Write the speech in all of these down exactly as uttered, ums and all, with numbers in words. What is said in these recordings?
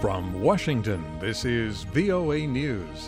From Washington, this is V O A News.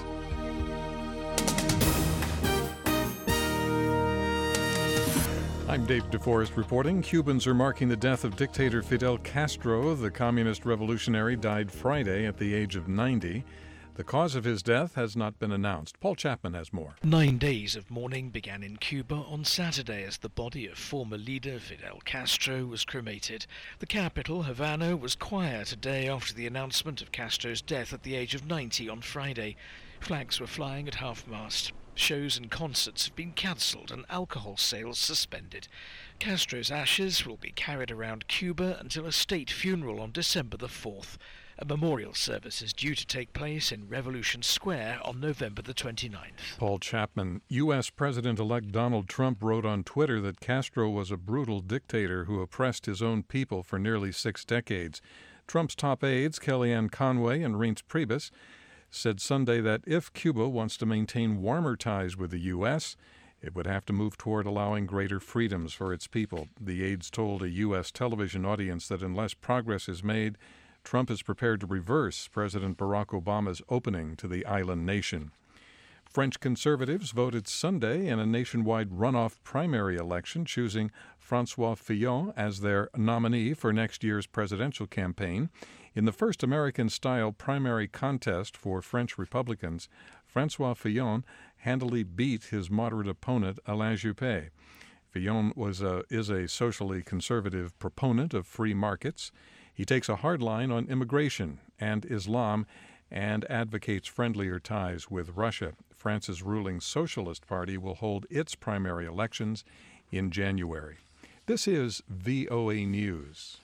I'm Dave DeForest reporting. Cubans are marking the death of dictator Fidel Castro. The communist revolutionary died Friday at the age of ninety. The cause of his death has not been announced. Paul Chapman has more. Nine days of mourning began in Cuba on Saturday as the body of former leader Fidel Castro was cremated. The capital, Havana, was quiet a day after the announcement of Castro's death at the age of ninety on Friday. Flags were flying at half-mast. Shows and concerts have been cancelled and alcohol sales suspended. Castro's ashes will be carried around Cuba until a state funeral on December the fourth. A memorial service is due to take place in Revolution Square on November the twenty-ninth. Paul Chapman. U S. President-elect Donald Trump wrote on Twitter that Castro was a brutal dictator who oppressed his own people for nearly six decades. Trump's top aides, Kellyanne Conway and Reince Priebus, said Sunday that if Cuba wants to maintain warmer ties with the U S, it would have to move toward allowing greater freedoms for its people. The aides told a U S television audience that unless progress is made, Trump is prepared to reverse President Barack Obama's opening to the island nation. French conservatives voted Sunday in a nationwide runoff primary election, choosing François Fillon as their nominee for next year's presidential campaign. In the first American-style primary contest for French Republicans, François Fillon handily beat his moderate opponent, Alain Juppé. Fillon was a, is a socially conservative proponent of free markets. He takes a hard line on immigration and Islam and advocates friendlier ties with Russia. France's ruling Socialist Party will hold its primary elections in January. This is V O A News.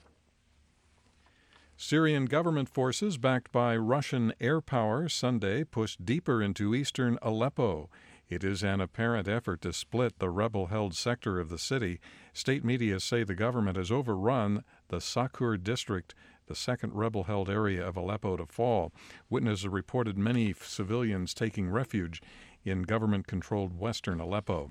Syrian government forces backed by Russian air power Sunday pushed deeper into eastern Aleppo. It is an apparent effort to split the rebel-held sector of the city. State media say the government has overrun the Sakur district, the second rebel-held area of Aleppo to fall. Witnesses reported many civilians taking refuge in government-controlled western Aleppo.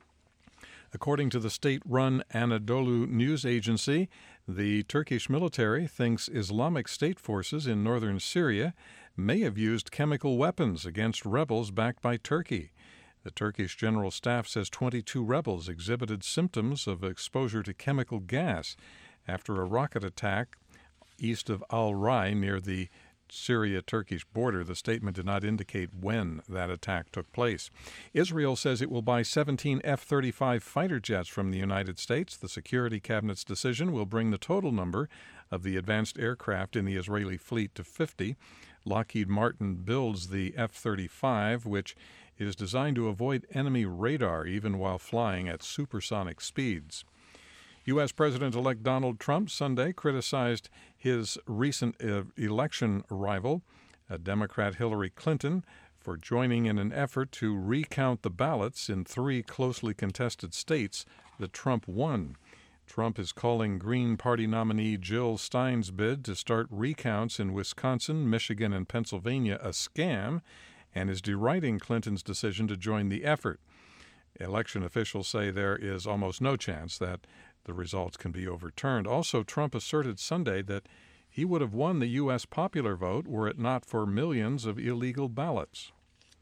According to the state-run Anadolu news agency, the Turkish military thinks Islamic State forces in northern Syria may have used chemical weapons against rebels backed by Turkey. The Turkish General Staff says twenty-two rebels exhibited symptoms of exposure to chemical gas after a rocket attack east of Al-Rai near the Syria-Turkish border. The statement did not indicate when that attack took place. Israel says it will buy seventeen F thirty-five fighter jets from the United States. The Security Cabinet's decision will bring the total number of the advanced aircraft in the Israeli fleet to fifty. Lockheed Martin builds the F thirty-five, which is designed to avoid enemy radar even while flying at supersonic speeds. U S. President-elect Donald Trump Sunday criticized his recent uh, election rival, uh, Democrat Hillary Clinton, for joining in an effort to recount the ballots in three closely contested states that Trump won. Trump is calling Green Party nominee Jill Stein's bid to start recounts in Wisconsin, Michigan, and Pennsylvania a scam, and is deriding Clinton's decision to join the effort. Election officials say there is almost no chance that the results can be overturned. Also, Trump asserted Sunday that he would have won the U S popular vote were it not for millions of illegal ballots.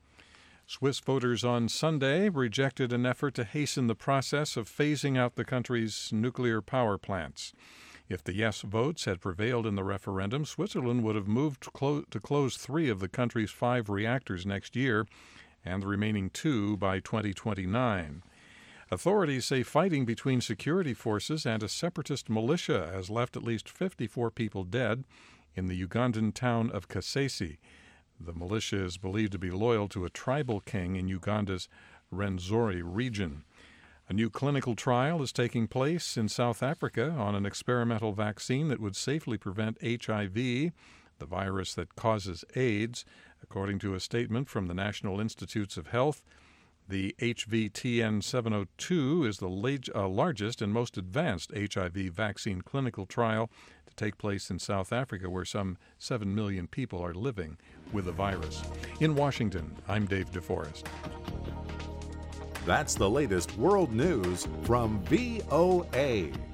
Swiss voters on Sunday rejected an effort to hasten the process of phasing out the country's nuclear power plants. If the yes votes had prevailed in the referendum, Switzerland would have moved to, clo- to close three of the country's five reactors next year and the remaining two by twenty twenty-nine. Authorities say fighting between security forces and a separatist militia has left at least fifty-four people dead in the Ugandan town of Kasese. The militia is believed to be loyal to a tribal king in Uganda's Rwenzori region. A new clinical trial is taking place in South Africa on an experimental vaccine that would safely prevent H I V, the virus that causes AIDS. According to a statement from the National Institutes of Health, the H V T N seven oh two is the lag- uh, largest and most advanced H I V vaccine clinical trial to take place in South Africa, where some seven million people are living with the virus. In Washington, I'm Dave DeForest. That's the latest world news from V O A.